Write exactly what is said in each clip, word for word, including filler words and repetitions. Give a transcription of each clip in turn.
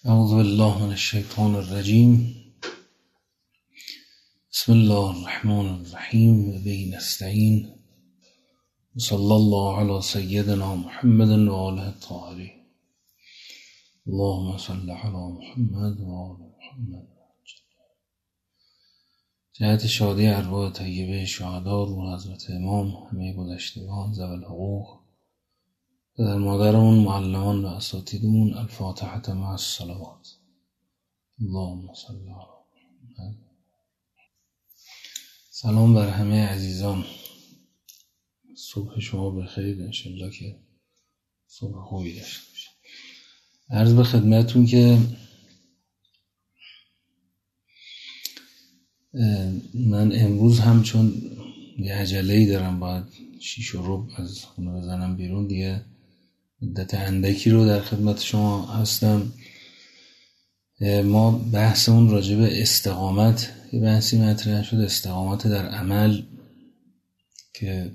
اعوذ بالله من الشیطان الرجیم. بسم الله الرحمن الرحیم و به نستعین. صلی الله علی سیدنا محمد و آله الطاهرین. اللهم صل علی محمد و آل محمد. جهت شادی ارواح طیبه شهدا، روح حضرت امام، همه گذشتگان ذوی الحقوق، پدر مادرمون، معلمان و اساتیدمون، الفاتحه مع الصلوات. اللهم صل علی محمد. سلام بر همه عزیزان. صبح شما بخیر، انشالله که صبح خوبی داشته باشید. عرض به خدمتون که من امروز هم چون یه عجله‌ای دارم، باید شیش و ربع از خونه بزنم بیرون، دیگه مدت اندکی رو در خدمت شما هستم. ما بحثمون راجع به استقامت، یه بحثی مطرح شد، استقامت در عمل، که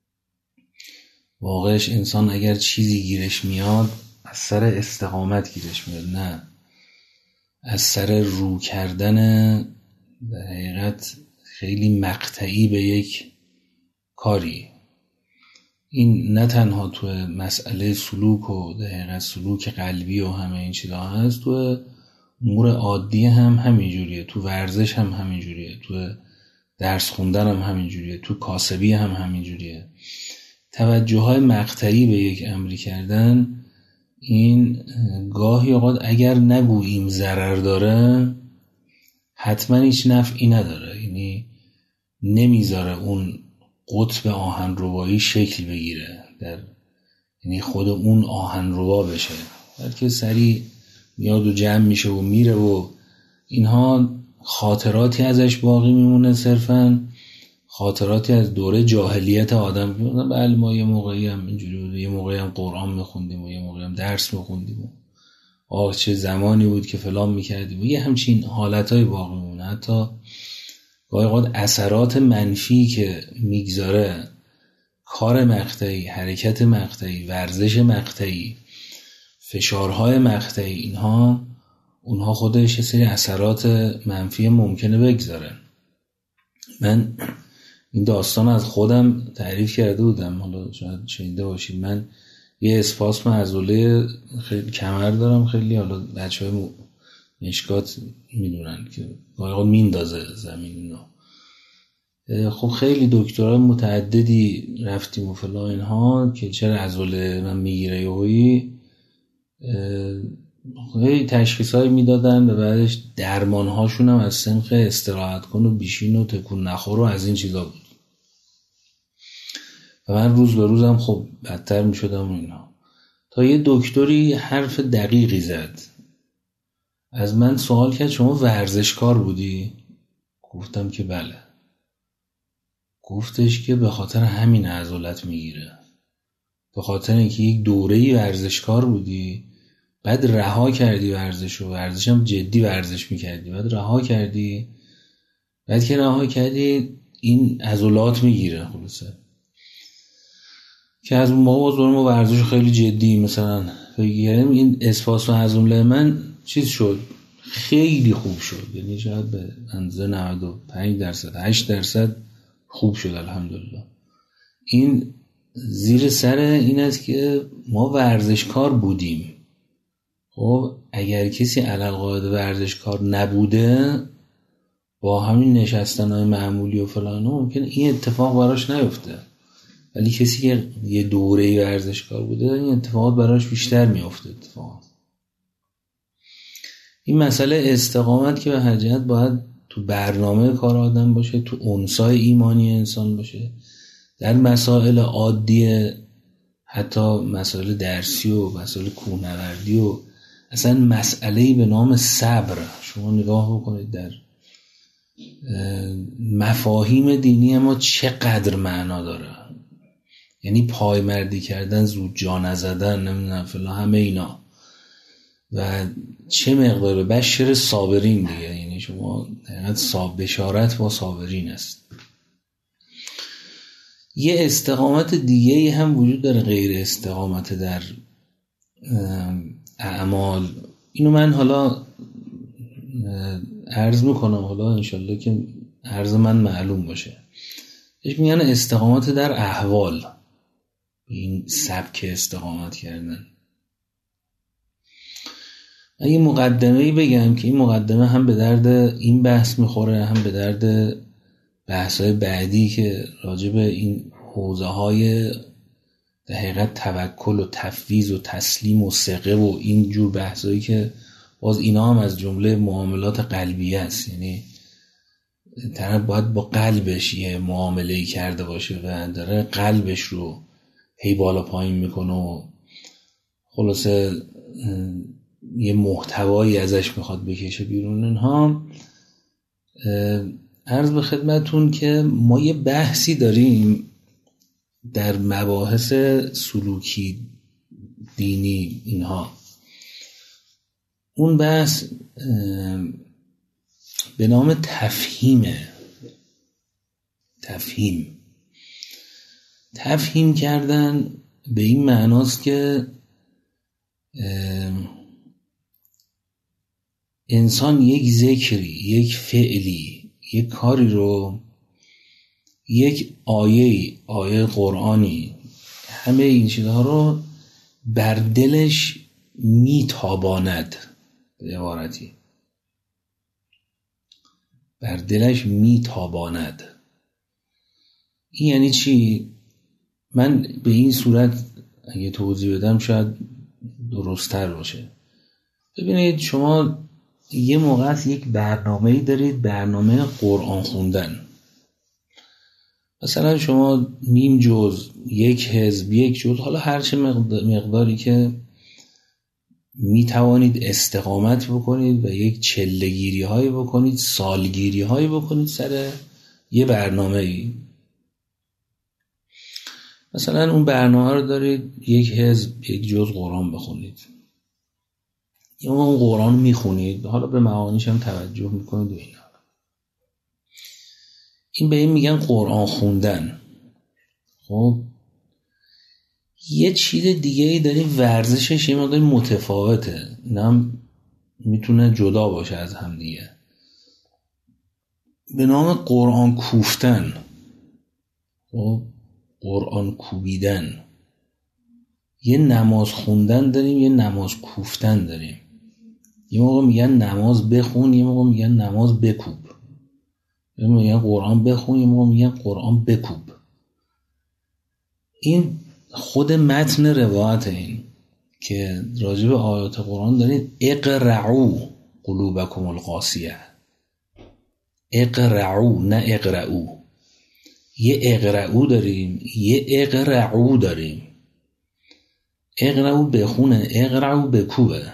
واقعش انسان اگر چیزی گیرش میاد از سر استقامت گیرش میاد، نه از سر رو کردن در حقیقت خیلی مقطعی به یک کاری. این نه تنها تو مسئله سلوک و در حقیقت سلوک قلبی و همه این چیزها هست، تو امور عادی هم همینجوریه، تو ورزش هم همینجوریه، تو درس خوندن هم همینجوریه، تو کاسبی هم همینجوریه. توجه های مقطعی به یک امری کردن، این گاهی اوقات اگر نگوییم ضرر داره، حتما هیچ نفعی نداره. یعنی نمیذاره اون قطب آهنربایی شکل بگیره، در یعنی خود اون آهنربا بشه، بلکه سریع میاد و جمع میشه و میره و اینها خاطراتی ازش باقی میمونه، صرفا خاطراتی از دوره جاهلیت آدم که بله ما یه موقعی هم اینجوری بود، یه موقعی هم قرآن میخوندیم و یه موقعی هم درس میخوندیم و آه چه زمانی بود که فلان میکردیم و یه همچین حالتهای باقی میمونه. حتی گاهی اوقات اثرات منفی که میگذاره کار مقطعی، حرکت مقطعی، ورزش مقطعی، فشارهای مقطعی، اینها اونها خودش یه سری اثرات منفی ممکنه بگذاره. من این داستان از خودم تعریف کرده بودم، حالا شاید شنیده باشید. من یه اسپاسم عضله خیلی کمر دارم، خیلی حالا بچهای مشکات میدونن که واقعا میندازه زمین اینا. خب خیلی دکترای متعددی رفتیم و فلان اینها که چرا عضله من میگیره یهویی، خیلی تشخیصایی میدادن و بعدش درمانهاشون هم از سنخ استراحت کن و بیشین و تکون نخور و از این چیزا بود. و من روز به روزم خب بدتر میشدم و اینا، تا یه دکتری حرف دقیقی زد. از من سوال کرد شما ورزشکار بودی؟ گفتم که بله. گفتش که به خاطر همین عضلات میگیره، به خاطر اینکه یک دوره‌ای ورزشکار بودی، بعد رها کردی ورزش و ورزش هم جدی ورزش میکردی، بعد رها کردی، بعد که رها کردی این عضلات میگیره. خلاصه که از اون موقع دورم ورزش خیلی جدی مثلا بگیرم، این اسپاس و عضله من چیز شد، خیلی خوب شد. یعنی شاید به اندازه نود و پنج درصد هشت درصد خوب شد الحمدلله. این زیر سر این است که ما ورزشکار بودیم. خب اگر کسی علالقاعده ورزشکار نبوده، با همین نشستنهای معمولی و فلان ممکنه این اتفاق براش نیفته، ولی کسی که یه دوره ورزشکار بوده این اتفاقات براش بیشتر میفته. اتفاق این مسئله استقامت که به هر جهت باید تو برنامه کار آدم باشه، تو انسای ایمانی انسان باشه، در مسائل عادی، حتی مسائل درسی و مسائل کوهنوردی و اصلا مسئله‌ای به نام صبر. شما نگاه بکنید در مفاهیم دینی ما چقدر معنا داره. یعنی پایمردی کردن، زود جا نزدن، نمیدونم فلان، همه اینا. و چه مقدار بشر صابرین دیگه، یعنی شما حقیقت صاب بشارت با صابرین است. یه استقامت دیگه هم وجود داره غیر استقامت در اعمال اینو من حالا عرض میکنم، حالا انشالله که عرض من معلوم باشه. بهش میگن استقامت در احوال، این سبک استقامت کردن. من یه مقدمه‌ای بگم که این مقدمه هم به درد این بحث میخوره، هم به درد بحث‌های بعدی که راجع به این حوزه‌های در حقیقت توکل و تفویض و تسلیم و ثقه و این جور بحثایی که باز اینا هم از جمله معاملات قلبی است. یعنی طرف باید با قلبش یه معامله‌ای کرده باشه و داره قلبش رو هی بالا پایین میکنه و خلاصه یه محتوایی ازش میخواد بکشه بیرون. اینها عرض به خدمتون که ما یه بحثی داریم در مباحث سلوکی دینی اینها. اون بحث به نام تفهیمه. تفهیم تفهیم کردن به این معناست که انسان یک ذکری، یک فعلی، یک کاری رو، یک آیه آیه قرآنی، همه این چیزها رو بر دلش میتاباند. به عبارتی بر دلش میتاباند. این یعنی چی؟ من به این صورت اگه توضیح بدم شاید درست‌تر باشه. ببینید شما یه موقع است یک برنامه‌ای دارید، برنامه قرآن خوندن. مثلا شما نیم جز، یک حزب، یک جز، حالا هر چه مقداری که می توانید استقامت بکنید و یک چله‌گیری هایی بکنید، سالگیری هایی بکنید سر یه برنامه‌ای. مثلا اون برنامه رو دارید یک حزب، یک جز قرآن بخونید، یا اون قرآن میخونید، حالا به معانیش هم توجه میکنید و اینا. این به این میگن قرآن خوندن. خب یه چیز دیگه ای داریم، ورزشش یه مقدار متفاوته، اینم میتونه جدا باشه از هم دیگه، به نام قرآن کوفتن. خب قرآن کوبیدن. یه نماز خوندن داریم، یه نماز کوفتن داریم. یه موقع میگن نماز بخون، یه موقع میگن نماز بکوب. یه موقع میگن قرآن بخون، یه موقع میگن قرآن بکوب. این خود متن روایت این که راجع به آیات قرآن دارید اقرعو قلوبکم القاسیه. اقرعو، نه اقرعو. یه اقرعو داریم، یه اقرعو داریم. اقرعو بخونه، اقرعو بکوبه.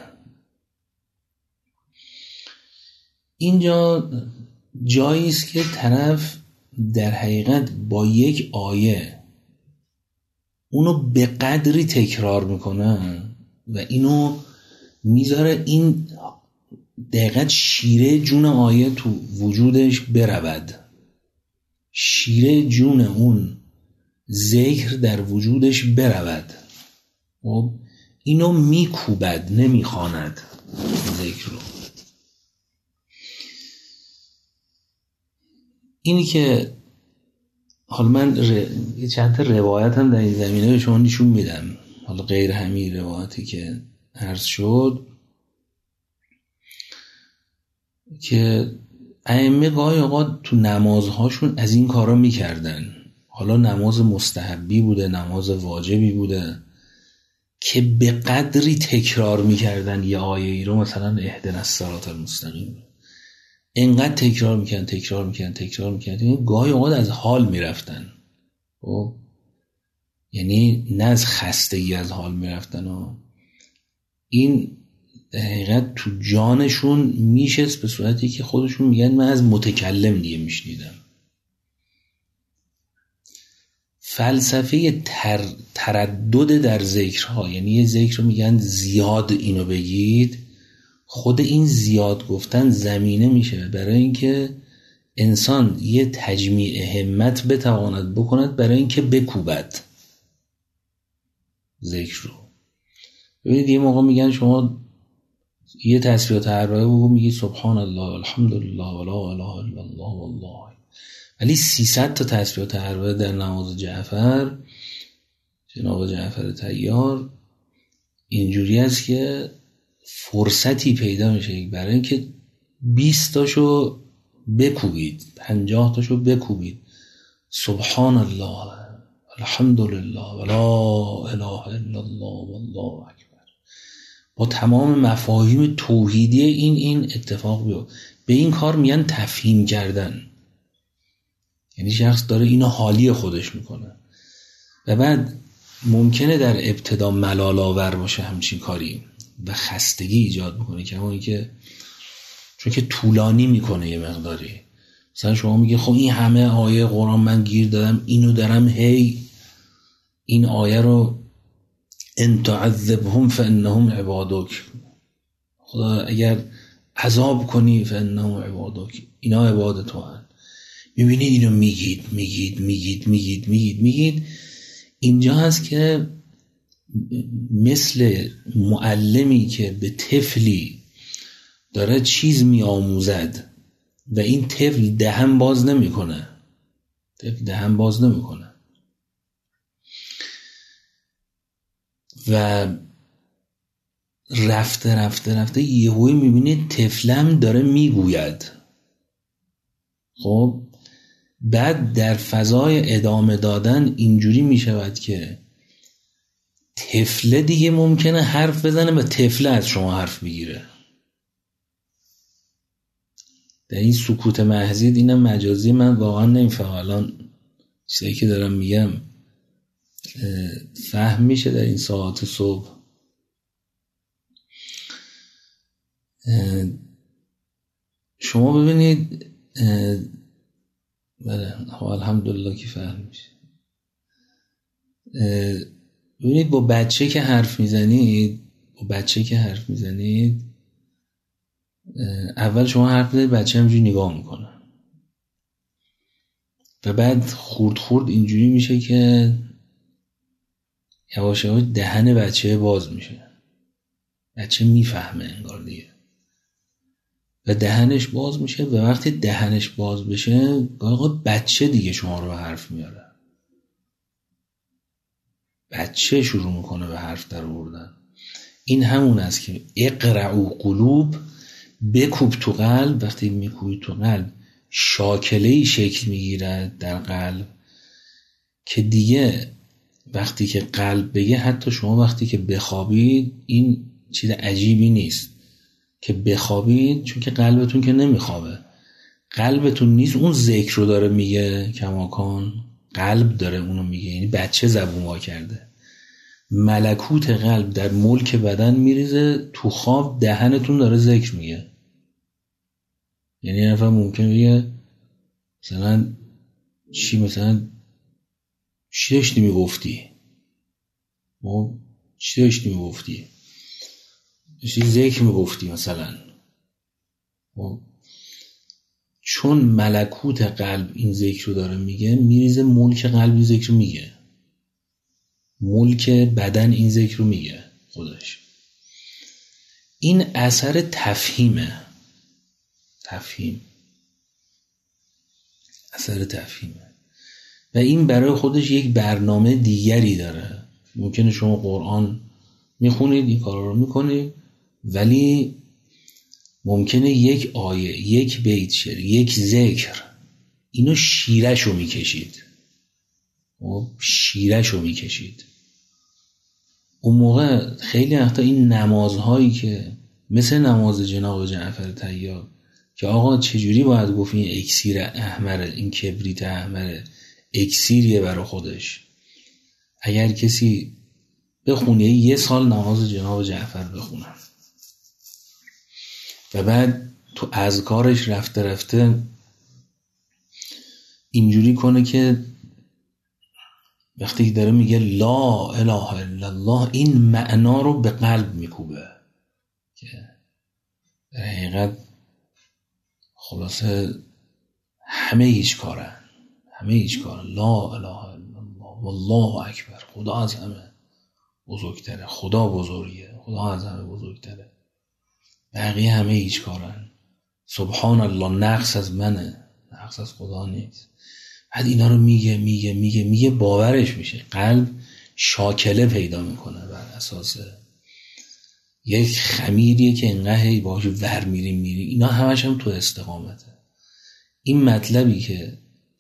اینجا جایی است که طرف در حقیقت با یک آیه اونو به قدری تکرار میکنه و اینو میذاره این دقیقاً شیره جون آیه تو وجودش برود، شیره جون اون ذکر در وجودش برود. و اینو میکوبد، نمیخواند ذکر رو. اینی که حالا من ر... چند تا روایت هم در این زمینه به شما نشون میدم، حالا غیر همین روایتی که عرض شد، که ائمه گاهی اوقات تو نمازهاشون از این کارا میکردن. حالا نماز مستحبی بوده، نماز واجبی بوده، که به قدری تکرار میکردن یه آیه ای رو، مثلا اهدنا الصراط المستقیم، اینقدر تکرار میکردن تکرار میکردن تکرار میکردن یعنی گاهی اوقات از حال میرفتن. و یعنی نه از خستگی از حال میرفتن و این در حقیقت تو جانشون میشست، به صورتی که خودشون میگن من از متکلم دیگه میشنیدم. فلسفه تر، تردد در ذکرها، یعنی یه ذکر رو میگن زیاد اینو بگید، خود این زیاد گفتن زمینه میشه برای اینکه انسان یه تجمیع همت بتواند بکند برای اینکه بکوبد ذکر رو. ببینید یه موقع میگن شما یه تسبیحات اربعه بگو میگی سبحان الله الحمدلله ولا اله الا الله والله. ولی سیصد تا تسبیحات اربعه در نماز جعفر، جناب جعفر طیار، اینجوری است که فرصتی پیدا میشه برای اینکه بیست تاشو بکوبید، پنجاه تاشو بکوبید، سبحان الله الحمدلله ولا اله الا الله والله اکبر، با تمام مفاهیم توحیدی این این اتفاق بیفته. به این کار میگن تفهیم کردن، یعنی شخص داره اینو حالی خودش میکنه. و بعد ممکنه در ابتدا ملال آور باشه همچین کاری و خستگی ایجاد میکنه، کما اینکه چون که طولانی میکنه یه مقداری. مثلا شما میگه خب این همه آیه قرآن من گیر دادم، اینو دارم هی این آیه رو ان تعذبهم فانهم عبادک، خدا اگر عذاب کنی فانهم عبادک، اینا عباد تو هن. میبینید اینو میگید میگید میگید میگید میگید میگید اینجا هست که مثل معلمی که به طفلی داره چیز میآموزد و این طفل دهن باز نمیکنه، طفل دهن باز نمیکنه و رفته رفته رفته یهویی میبینید طفلم داره میگوید. خب بعد در فضای ادامه دادن اینجوری میشود که طفله دیگه ممکنه حرف بزنه و طفله از شما حرف بگیره. در این سکوت محضید، اینم مجازی، من واقعا نمیفهم الان چیزایی که دارم میگم فهم میشه در این ساعت صبح. شما ببینید، بله الحمدلله که فهم میشه. ببینید با بچه که حرف میزنید با بچه که حرف میزنید اول شما حرف بزنید، بچه همجوری نگاه میکنه و بعد خورد خورد اینجوری میشه که یواش یواش دهن بچه باز میشه، بچه میفهمه انگار دیگه و دهنش باز میشه و وقتی دهنش باز بشه آقا بچه دیگه شما رو به حرف میاره، بچه شروع میکنه به حرف در آوردن. این همون است که اقرعوا قلوب، بکوب تو قلب. وقتی میکوبی تو قلب شاکله‌ای شکل میگیرد در قلب که دیگه وقتی که قلب بگه، حتی شما وقتی که بخوابید این چیز عجیبی نیست که بخوابید، چون که قلبتون که نمیخوابه، قلبتون نیست اون ذکر رو داره میگه کماکان، قلب داره اونو میگه، یعنی بچه زبون وا کرده، ملکوت قلب در ملک بدن میریزه تو خواب، دهنتون داره ذکر میگه. یعنی یه نفر ممکنه بگه مثلا چی، مثلا چی داشتی میگفتی، ما چی داشتی میگفتی داشتی ذکر میگفتی مثلا، چون ملکوت قلب این ذکر رو داره میگه، میریزه ملک قلب این ذکر رو میگه، ملک بدن این ذکر رو میگه خودش. این اثر تفهیمه، تفهیم اثر تفهیمه و این برای خودش یک برنامه دیگری داره. ممکنه شما قرآن میخونید، این کارا رو میکنید، ولی ممکنه یک آیه، یک بیت شعر، یک ذکر، اینو شیرش رو میکشید و شیرش رو میکشید. اون موقع خیلی وقتا این نمازهایی که مثل نماز جناب جعفر طیار که آقا چجوری باید گفت این اکسیر احمره، این کبریت احمره، اکسیریه برای خودش، اگر کسی بخونه یه سال نماز جناب جعفر بخونه و بعد تو اذکارش رفته رفته اینجوری کنه که وقتی داره میگه لا اله الا الله، این معنا رو به قلب میکوبه که در حقیقت خلاصه همه هیچ کارن، همه هیچ کارن، لا اله الا الله والله اکبر، خدا از همه بزرگتره، خدا بزرگه، خدا از همه بزرگتره. بقیه همه هیچ کارن. سبحان الله، نقص از منه، نقص از خدا نیست. بعد اینا رو میگه میگه میگه میگه باورش میشه. قلب شاکله پیدا میکنه بر اساس یک خمیریه که انقدر باهاش ور میریم میریم. اینا همش هم تو استقامته. این مطلبی که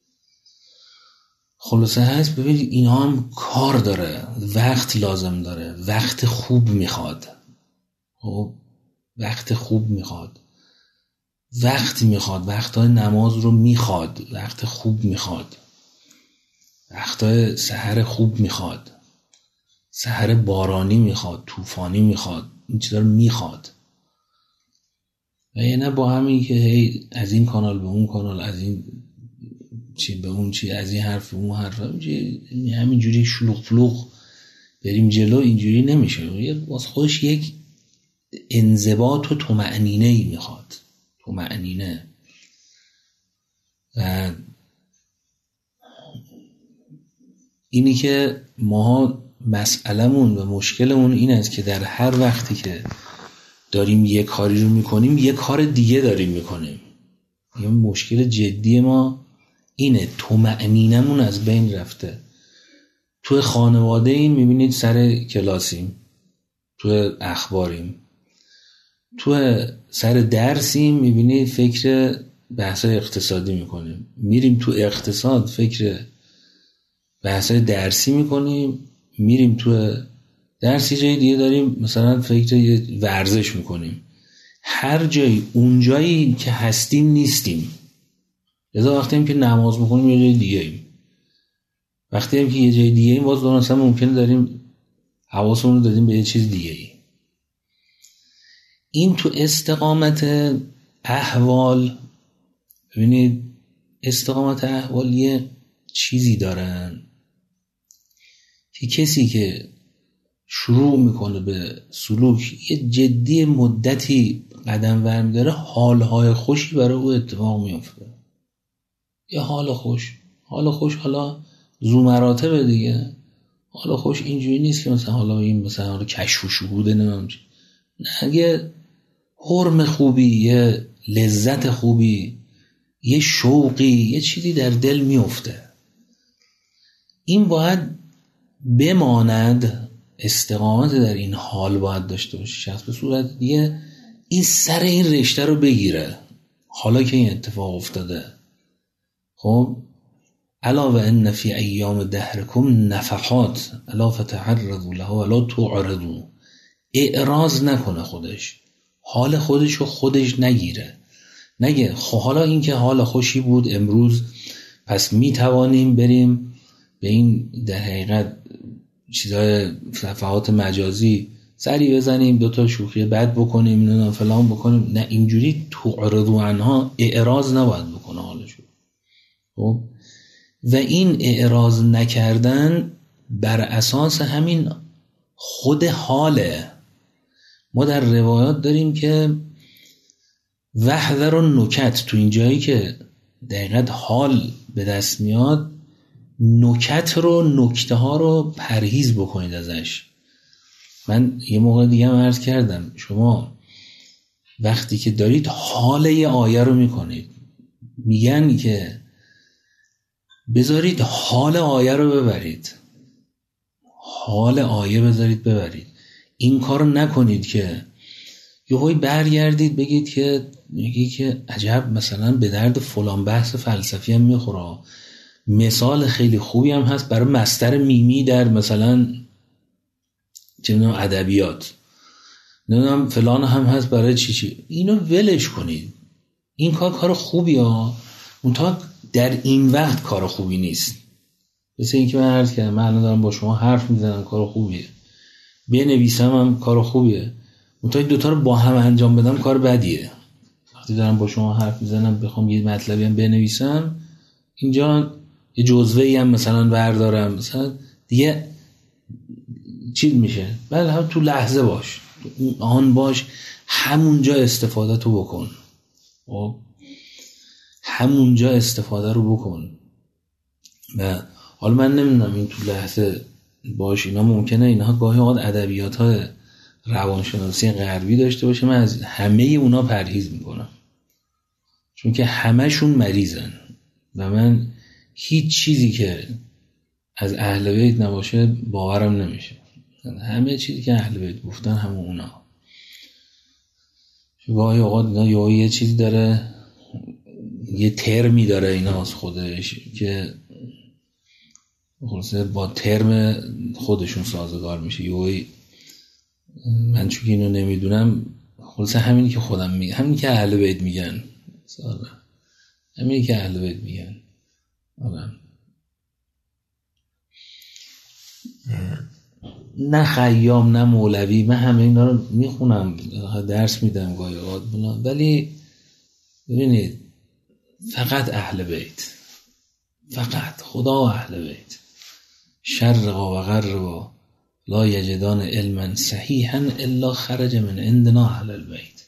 خلاصه هست، ببینید اینا هم کار داره، وقت لازم داره، وقت خوب میخواد. خب وقت خوب میخواد، وقت میخواد، وقتهای نماز رو میخواد، وقت خوب میخواد، وقتهای سحر خوب میخواد، سحر بارانی میخواد، طوفانی میخواد، این چیزا رو میخواد. و یه نه با همین که هی از این کانال به اون کانال، از این چی به اون چی، از این حرف به اون حرف، همینجوری شلوغ فلوغ بریم جلو، اینجوری نمیشه. واسه خودش یک انضباط و طمأنینه ای میخواد، طمأنینه. و اینی که ما مسئلمون و مشکلمون این است که در هر وقتی که داریم یه کاری رو میکنیم یه کار دیگه داریم میکنیم. یه مشکل جدی ما اینه، طمأنینمون از بین رفته. تو خانواده این میبینید سر کلاسیم، تو اخباریم، تو سر درسیم میبینید فکر بحثای اقتصادی میکنیم، میریم تو اقتصاد فکر بحثای درسی میکنیم، میریم تو درسی جای دیگه داریم مثلا فکر ورزش میکنیم. هر جایی اون جایی که هستیم نیستیم. لذا وقتی هم که نماز میکنیم یه جای دیگه ایم، وقتی هم که یه جای دیگه ایم باز مثلا ممکنه داریم حواسمون رو دادیم به یه چیز دیگه ای. این تو استقامت احوال، ببینید استقامت احوال یه چیزی دارن که کسی که شروع میکنه به سلوک یه جدی مدتی قدم ور داره، حالهای خوشی برای او اتفاق میفته. یه حال خوش، حال خوش حالا ذو مراتب دیگه. حال خوش اینجوری نیست که مثلا حالا این مثلا حالا کشف و شهوده نمیم، نه، یه حرم خوبی، یه لذت خوبی، یه شوقی، یه چیزی در دل میفته. این باید بماند، استقامت در این حال باید داشته باشه شخص، به صورت دیگه این سر این رشته رو بگیره حالا که این اتفاق افتاده. خب الا و ان فی ایام دهرکم نفحات الا فتعرضوا له ولا تعرضوا. اعراض نکنه خودش، حال خودش رو خودش نگیره، نگه خب حالا این که حال خوشی بود امروز، پس می توانیم بریم به این در حقیقت چیزای صفحات مجازی سری بزنیم، دوتا شوخی بد بکنیم، نه فلان بکنیم. نه، اینجوری تعرضوا عنها اعراض نباید بکنه حالشو. خب و این اعراض نکردن بر اساس همین خود حاله. ما در روایات داریم که وحذر و نکت، تو این جایی که دقیقاً حال به دست میاد نکت رو، نکته ها رو پرهیز بکنید ازش. من یه موقع دیگه هم عرض کردم، شما وقتی که دارید حال یه آیه رو میکنید، میگن که بذارید حال آیه رو ببرید، حال آیه بذارید ببرید. این کار رو نکنید که یهویی برگردید بگید که میگی که عجب مثلا به درد فلان بحث فلسفی هم میخوره. مثال خیلی خوبی هم هست برای مصدر میمی در مثلا چه میدونم ادبیات، نمیدونم فلان هم هست برای چی چی. اینو ولش کنید. این کار کار خوبی ها، منتها در این وقت کار خوبی نیست. مثل این که من عرض کردم، من الان دارم با شما حرف میزنم، کار خوبیه. بنویسم هم کار خوبیه، منتها این دوتا رو با هم انجام بدم کار بدیه. وقتی دارم با شما حرف میزنم بخوام یه مطلبی هم بنویسم، اینجا یه جزوه‌ای هم مثلا بردارم، مثلا دیگه چیز میشه. بله هم تو لحظه باش، تو آن باش، همونجا استفاده تو بکن. خب همونجا استفاده رو بکن. و حالا من نمیدونم این تو لحظه باش، اینا ممکنه اینها گاهی اوقات ادبیات های روانشناسی غربی داشته باشه، من از همه اونا پرهیز میکنم، چون که همهشون مریضن و من هیچ چیزی که از اهل بیت نباشه باورم نمیشه. همه چیزی که اهل بیت گفتن همون اونا. گاهی اوقات اینا یه چیزی داره، یه ترمی داره اینا از خودش که خلاصه با ترم خودشون سازگار میشه. یه من چون اینو نمیدونم، خلاصه همینی که خودم میگم، همینی که اهل بیت میگن، همینی که اهل بیت میگن. آره. نه خیام نه مولوی، من همه اینا رو میخونم، درس میدم گاهی اوقات، ولی ببینید فقط اهل بیت، فقط خدا و اهل بیت. شرقا و غربا لا یجدان علما صحیحا الا خرج من عندنا اهل البیت.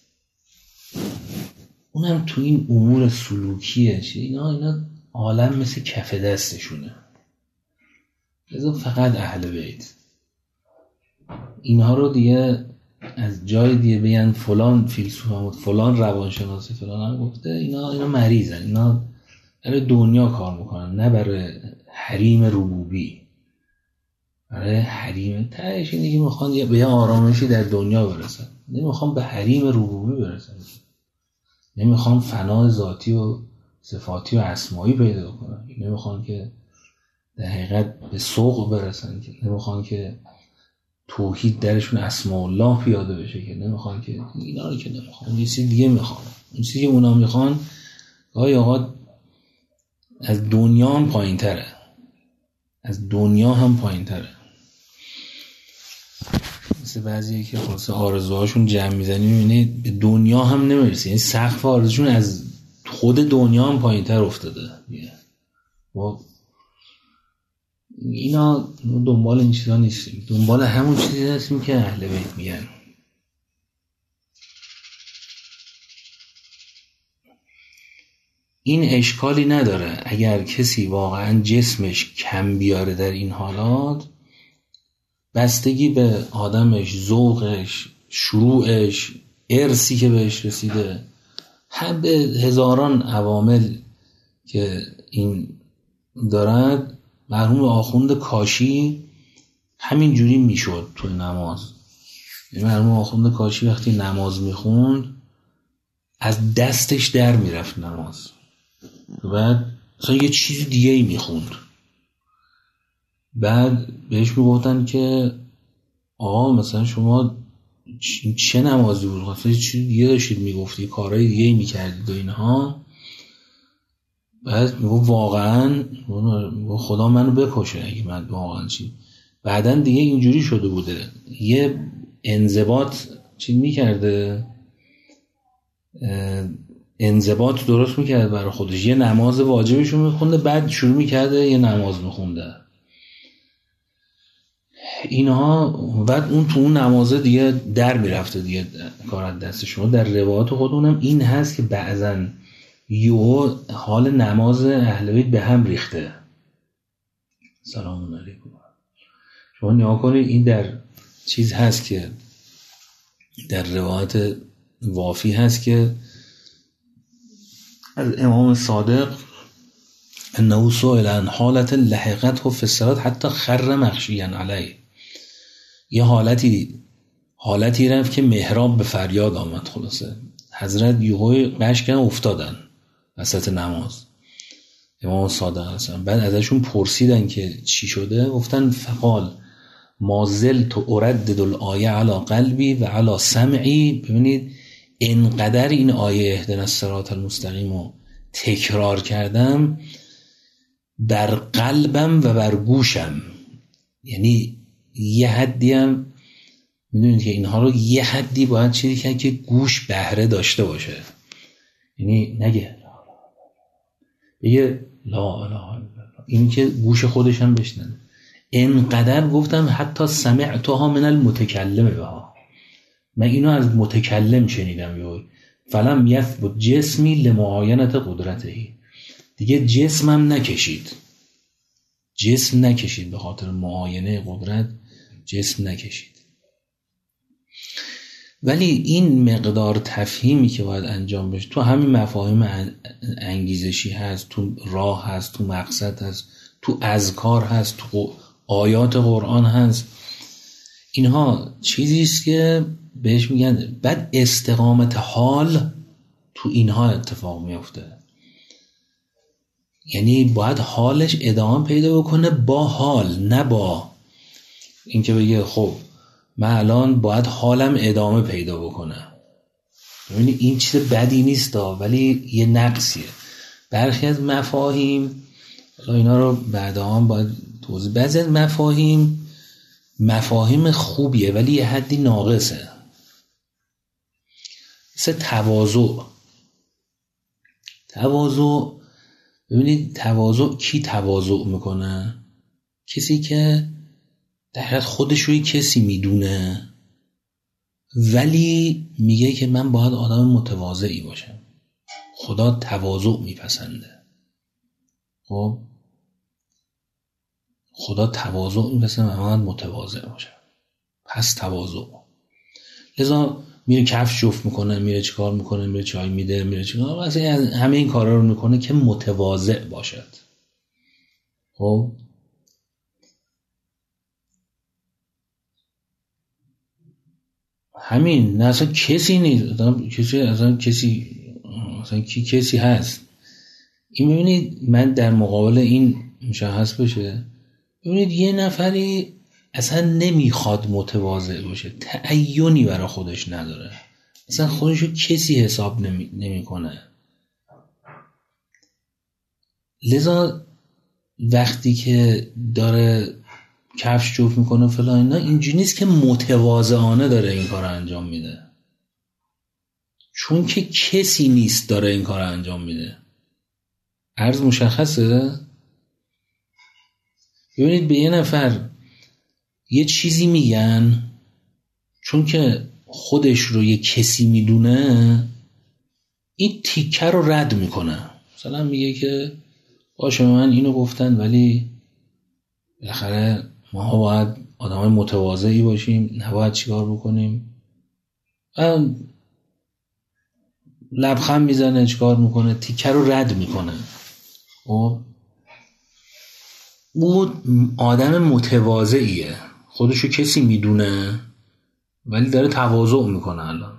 اونم تو این امور سلوکیه، اینا اینا عالم مثل کف دستشونه، لذا فقط اهل بیت. اینها رو دیگه از جای دیگه بگن فلان فیلسوف هم فلان روانشناسی فلان هم گفته، اینا اینا مریضن، اینا برای دنیا کار میکنن، نه برای حریم ربوبی. برای حریم تهش اینه که میخوان به یه آرامشی در دنیا برسن، نمیخوان به حریم ربوبی برسن، نمیخوان فنا ذاتی و صفاتی و اسمایی پیدا کنن، نمیخوان که در حقیقت به سوق برسن، که نمیخوان که توحید درشون اسماء الله پیاده بشه، که نمیخوان که اینا رو که نمیخوان، یه چیز دیگه میخوان. اون چیزی که اونا میخوان گاهی اوقات از دنیا هم پایین تره، از دنیا هم پایین تره. مثل بعضیه که خلاصه آرزوهاشون جمع میزنی میبینی به دنیا هم نمیرسی، یعنی سقف آرزوشون از خود دنیا هم پایین تر افتاده. و اینا دنبال این چیزا نیستیم، دنبال همون چیزی هستیم که اهل بیت میگن. این اشکالی نداره اگر کسی واقعا جسمش کم بیاره در این حالات، بستگی به آدمش، ذوقش، شروعش، ارثی که بهش رسیده، هم به هزاران عوامل که این دارد. مرحوم آخوند کاشی همین جوری میشد تو نماز. مرحوم آخوند کاشی وقتی نماز میخوند از دستش در میرفت نماز، بعد مثلا یه چیز دیگه ای میخوند، بعد بهش میگفتن که آقا مثلا شما چه نمازی بود، مثلا چیز دیگه داشتید میگفتی، کارهای دیگه ای میکردید و اینها. بعد میگو واقعا خدا منو بکشه اگه من واقعا چی. بعدن دیگه اینجوری شده بوده، یه انضباط چی میکرده، انضباط درست میکرده برای خودش، یه نماز واجبشو میخونده، بعد شروع میکرده یه نماز میخونده اینها، بعد اون تو اون نمازه دیگه در میرفته دیگه کار دست شما. در روایات خودمونم این هست که بعضن یو حال نماز اهل بیت به هم ریخته. سلام علیکم. شما نگاه کنید، این در چیز هست که در روایت وافی هست که از امام صادق انه سئل عن حالت لحقته فی الصلاة حتی خر مغشیا علیه. یه حالتی حالتی رفت که محراب به فریاد آمد، خلاصه حضرت یهوی قشقن افتادن وسط نماز، امام صادق هستن. بعد ازشون پرسیدن که چی شده، گفتن فقال ما زلت اردد الآیه علی قلبی و علی سمعی. ببینید اینقدر این آیه اهدنا الصراط المستقیم رو تکرار کردم بر قلبم و بر گوشم. یعنی یه حدی هم میدونید که اینها رو یه حدی باید چیزی کنید که گوش بهره داشته باشه، یعنی نگه بگه لا اله الا الله، این که گوش خودش هم بشنن. اینقدر گفتم حتی سمعتها من المتکلم بها، من اینو از متکلم شنیدم. یوی فلم یثبت جسمی لمعاینت قدرته، دیگه جسمم نکشید، جسم نکشید به خاطر معاینه قدرت، جسم نکشید. ولی این مقدار تفهیمی که باید انجام بشه تو همین مفاهیم انگیزشی هست، تو راه هست، تو مقصد هست، تو اذکار هست، تو آیات قرآن هست. اینها چیزی است که بهش میگن بعد استقامت حال تو اینها اتفاق میفته. یعنی باید حالش ادامه پیدا بکنه با حال، نه با اینکه بگه خب من الان باید حالم ادامه پیدا بکنه. ببینید این چیز بدی نیست دا، ولی یه نقصیه. برخی از مفاهیم، اینا رو بعدا هم باید توضیح، بعضی از مفاهیم مفاهیم خوبیه ولی یه حدی ناقصه. مثل تواضع. تواضع ببینید تواضع کی تواضع میکنه؟ کسی که در حقیقت خودش روی کسی میدونه ولی میگه که من باید آدم متواضعی باشم. خدا تواضع میپسنده. خب خدا تواضع میپسنده، من متواضع باشم، پس تواضع. لذا میره کفش جفت میکنه، میره چیکار میکنه، میره چای میده، میره چیکار، مثلا همه این کارا رو میکنه که متواضع باشد. خب همین، نه اصلا کسی نیست، کسی اصلا کسی اصلا کی کسی هست. این ببینید من در مقابل این مشخص بشه، ببینید یه نفری اصلا نمیخواد متواضع باشه، تعینی برای خودش نداره، اصلا خودشو کسی حساب نمی, نمی کنه. لذا وقتی که داره کفش جفت میکنه فلان اینا، اینجوری نیست که متواضعانه داره این کار انجام میده، چون که کسی نیست داره این کار انجام میده. عرض مشخصه؟ ببینید به یه نفر یه چیزی میگن چون که خودش رو یه کسی میدونه، این تیکه رو رد میکنه. مثلا میگه که باشه من اینو گفتن ولی بالاخره ما باید آدمای متواضعی باشیم، نباید چیکار بکنیم. لبخند میزنه، چیکار میکنه، تیکه رو رد میکنه. خب او آدم متواضعیه، خودشو کسی میدونه ولی داره تواضع میکنه. الان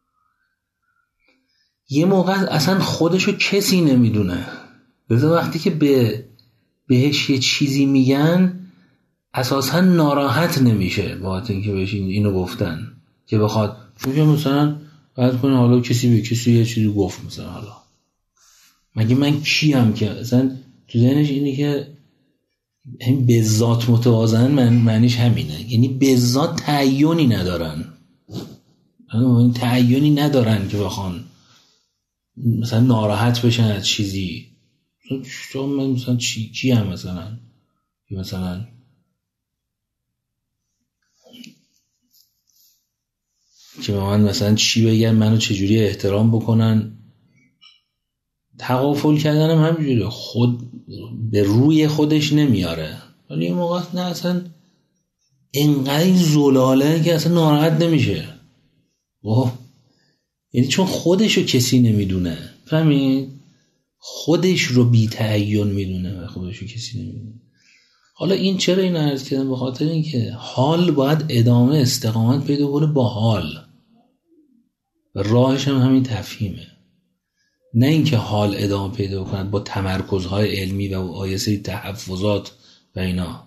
یه موقع اصلا خودشو کسی نمیدونه، لذا وقتی که به بهش یه چیزی میگن اساسا ناراحت نمیشه باید اینکه بهش اینو گفتن که بخواد، چون که مثلا بعد کنه حالا کسی به کسی یه چیزی گفت، مثلا حالا مگه من کیم که اصلا تو ذهنش اینه که همین به ذات متواضعن، من معنیش همینه، یعنی به ذات تعیینی ندارن، این تعیینی ندارن که بخوان مثلا ناراحت بشن از چیزی. مثلا من مثلا چی کی هم مثلا مثلا که به من مثلا چی بگن، منو چجوری احترام بکنن. تغافل کردنم همینجوره، خود به روی خودش نمیاره، ولی این موقع نه اصلا اینقدر این زلاله که اصلا ناراحت نمیشه. واو، یعنی چون خودشو کسی نمیدونه، فهمید؟ خودش رو بی تعین میدونه و خودشو کسی نمیدونه. حالا این چرا این عرض کردم؟ به خاطر اینکه حال باید ادامه استقامت پیدا کنه با حال، و راهش هم همین تفهیمه، نه اینکه حال ادامه پیدا کنه با تمرکزهای علمی و آیسه تحفظات و اینا.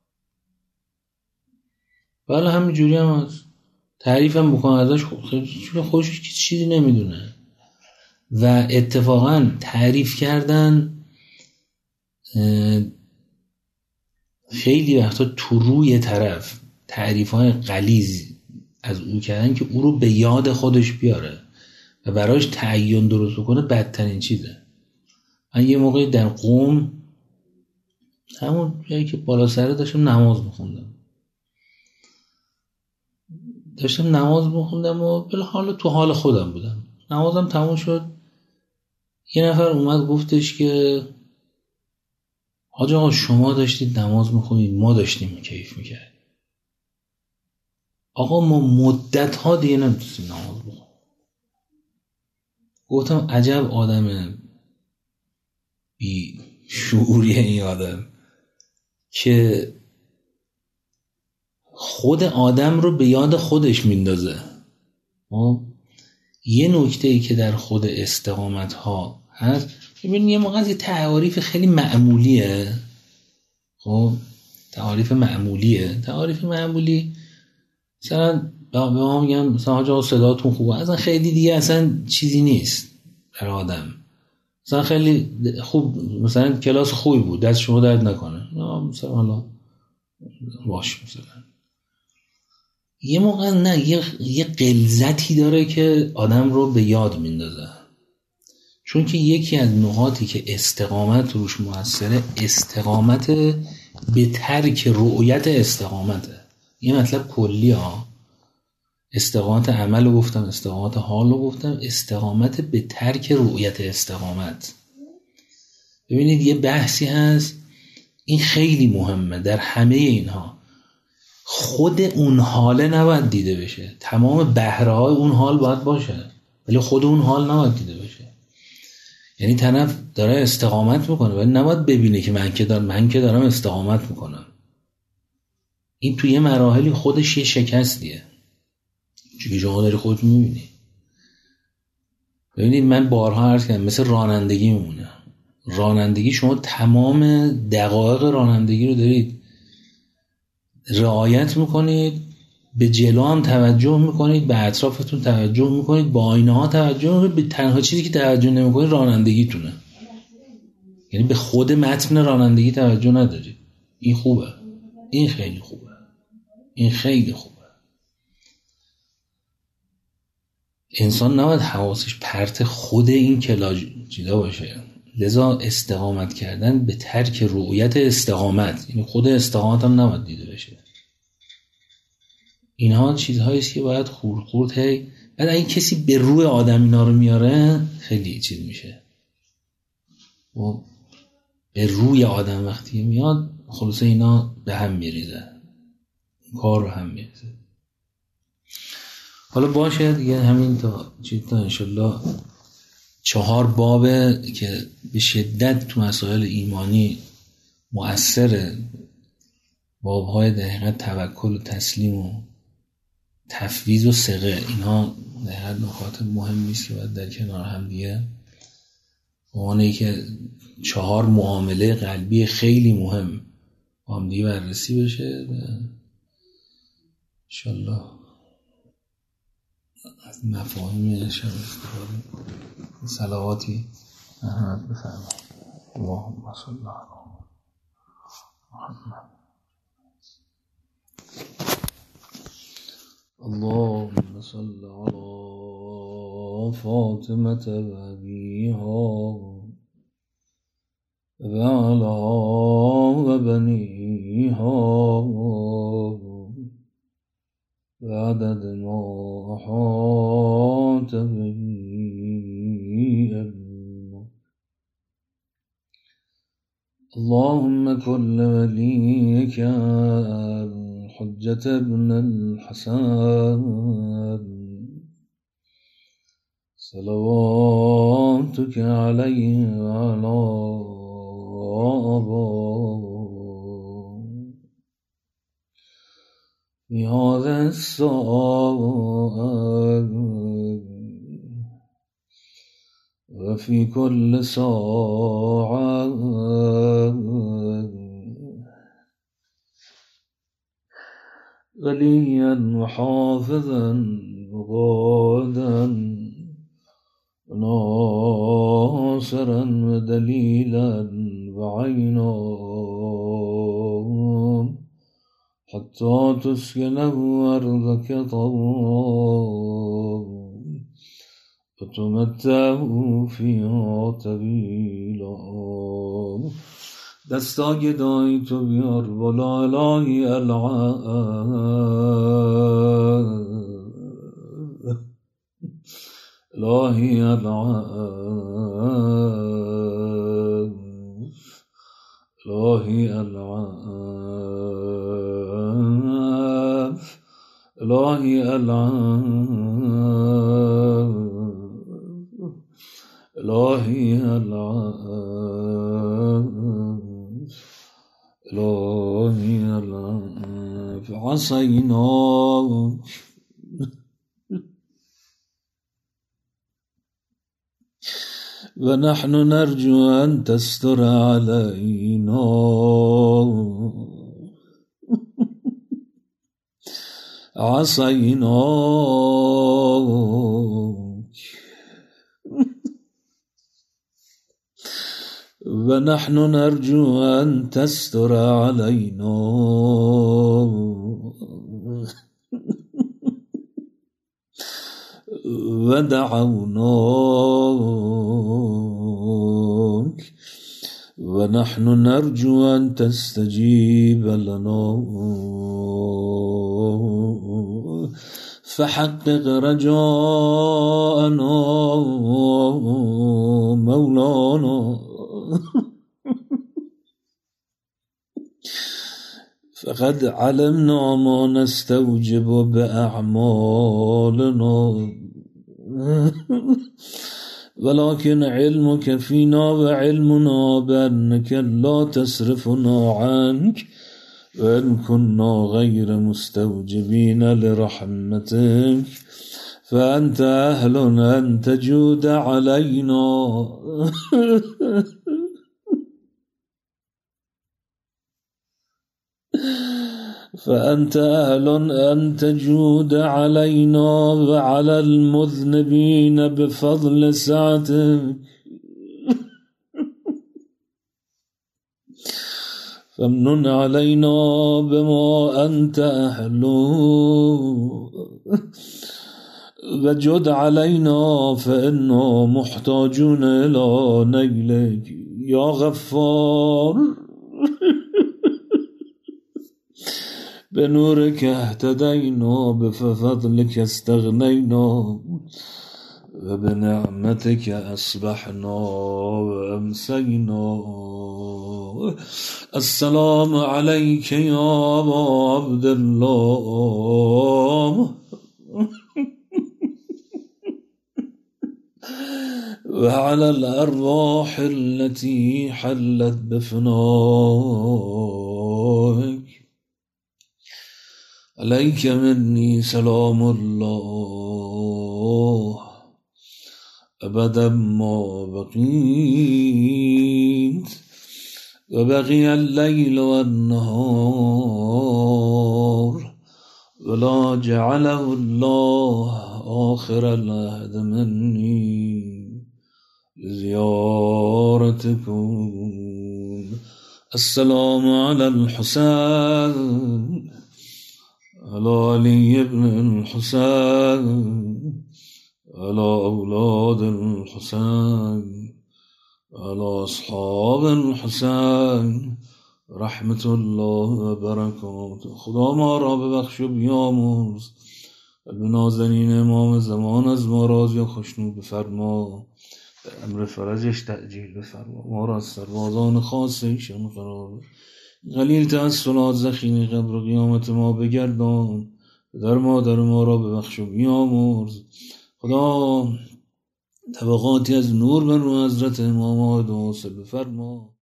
ولی همین جوری هم هست، تعریف هم بکنه ازش خودش چیزی نمیدونه. و اتفاقا تعریف کردن خیلی وقتا تو روی طرف تعریف‌های غلیظ از او کردن که او رو به یاد خودش بیاره و برایش تعیین درست کنه، بدترین چیزه. من یه موقعی در قم، همون جایی که بالا سره، داشتم نماز میخوندم داشتم نماز میخوندم و بله حالا تو حال خودم بودم. نمازم تموم شد، یه نفر اومد گفتش که حاج آقا شما داشتید نماز میخونید، ما داشتیم کیف میکردیم. آقا ما مدت ها دیگه نمیتونیم نماز بخونیم. گفتم عجب آدم بی شعوریه این آدم که خود آدم رو به یاد خودش میندازه. یه نکته ای که در خود استقامت ها هست، ببینید یه موقع یه تعاریف خیلی معمولیه. خب تعاریف معمولیه تعاریف معمولی مثلا به ما میگم مثلا حاجا صداتون خوبه، اصلا خیلی دیگه اصلا چیزی نیست برای آدم. مثلا خیلی خوب، مثلا کلاس خوبی بود، دست شما درد نکنه، مثلا حالا باش. مثلا یه موقع نه، یه, یه غلظتی داره که آدم رو به یاد میندازه. چون که یکی از نقاطی که استقامت روش موثره، استقامت به ترک رؤیت استقامته. یه مطلب کلی ها، استقامت عمل رو گفتم، استقامت حال رو گفتم، استقامت به ترک رؤیت استقامت. ببینید یه بحثی هست، این خیلی مهمه در همه اینها. خود اون حاله نباید دیده بشه، تمام بهره های اون حال باید باشه، ولی خود اون حال نباید دیده بشه. یعنی طرف داره استقامت میکنه ولی نباید ببینه که من که دارم من که دارم استقامت میکنم. این توی مراحلی خودش یه شکستیه، چون شما داری خودت میبینی. ببینید من بارها عرض کردم مثل رانندگی میمونه. رانندگی شما تمام دقایق رانندگی رو دارید رعایت میکنید، به جلو هم توجه میکنید، به اطرافتون توجه میکنید، با آینه ها توجه میکنید. به تنها چیزی که توجه نمیکنید رانندگیتونه. یعنی به خود متن رانندگی توجه ندارید. این خوبه، این خیلی خوبه، این خیلی خوبه. انسان نباید حواسش پرت خود این کلاج چیزا باشه. لذا استقامت کردن به ترک رؤیت استقامت، یعنی خود استقامت هم نباید دیده بشه. اینها چیزهاییست که باید خورد خورد هی. بعد اگه کسی به روی آدم اینا رو میاره خیلی چیز میشه، و به روی آدم وقتی میاد خلاصه اینا به هم میریزه، کار رو هم میریزه. حالا باشه دیگه، همین تا چیز تا انشالله چهار بابه که به شدت تو مسائل ایمانی مؤثره. بابهای دقیقا توکل و تسلیم و تفویض و ثقه، اینها دقیقا نکات مهمی است که باید در کنار هم دیگه اونه که چهار معامله قلبی خیلی مهم با هم دیگه بررسی بشه. انشالله از مفاهیم شب استفاده صلواتی احمد بفرمایید. اللهم صل علی محمد. اللهم صل على فاطمة وأبيها وعلى وبنيها وعدد ما أحاط به علمك. اللهم كل وليك الحجة ابن الحسن صلواتك عليه وعلى آبائه في هذا الساعة وفي كل ساعة وليا وحافظا وقادا وناصرا ودليلا وعينا حتى تسكنه أرضك طوعا وتمتعه فيها طويلا. دستا گدایی تو بیار ولا الهی العاب الهی العاب الهی العاب الهی الهی العفو الهی العفو الهی العفو عصیناک و نحن نرجو ان تستر علینا عصیناک و نحن نرجو ان تستر علینا و دعوناک و نحن نرجو ان تستجیب لنا فحقق رجاءنا مولانا فقد علمنا ما نستوجب بأعمالنا ولكن علمك فينا وعلمنا بأنك لا تصرفنا عنك وإن كنا غير مستوجبين لرحمتك فأنت أهل أن تجود علينا فأنت أهل أن تجود علينا وعلى المذنبين بفضل سعتك فامنن علينا بما أنت أهل وجد علينا فإنا محتاجون إلى نيلك يا غفار بنورك اهتدينا بفضلك استغنينا وبنعمتك أصبحنا وأمسينا السلام عليك يا أبا عبد الله وعلى الأرواح التي حلت بفنائك عليك مني سلام الله أبدا ما بقيت وبقي الليل والنهار ولا جعله الله آخر العهد مني لزيارتكم السلام على الحسين على علي بن الحسين على أولاد الحسين على أصحاب الحسين رحمت الله و برکاته. خدا ما را ببخش و بیامرز و به نازنین امام زمان از ما راضی و خوشنود بفرما، به امر فرجش تعجیل بفرما، ما را از سربازان خاص ایشان قرار بده. قلیل تأصلات زخیم قبر و قیامت ما بگردان، در مادر ما را ببخش و بیامرز. خدا طبقاتی از نور بر رو حضرت امام آقای حسین بفرما.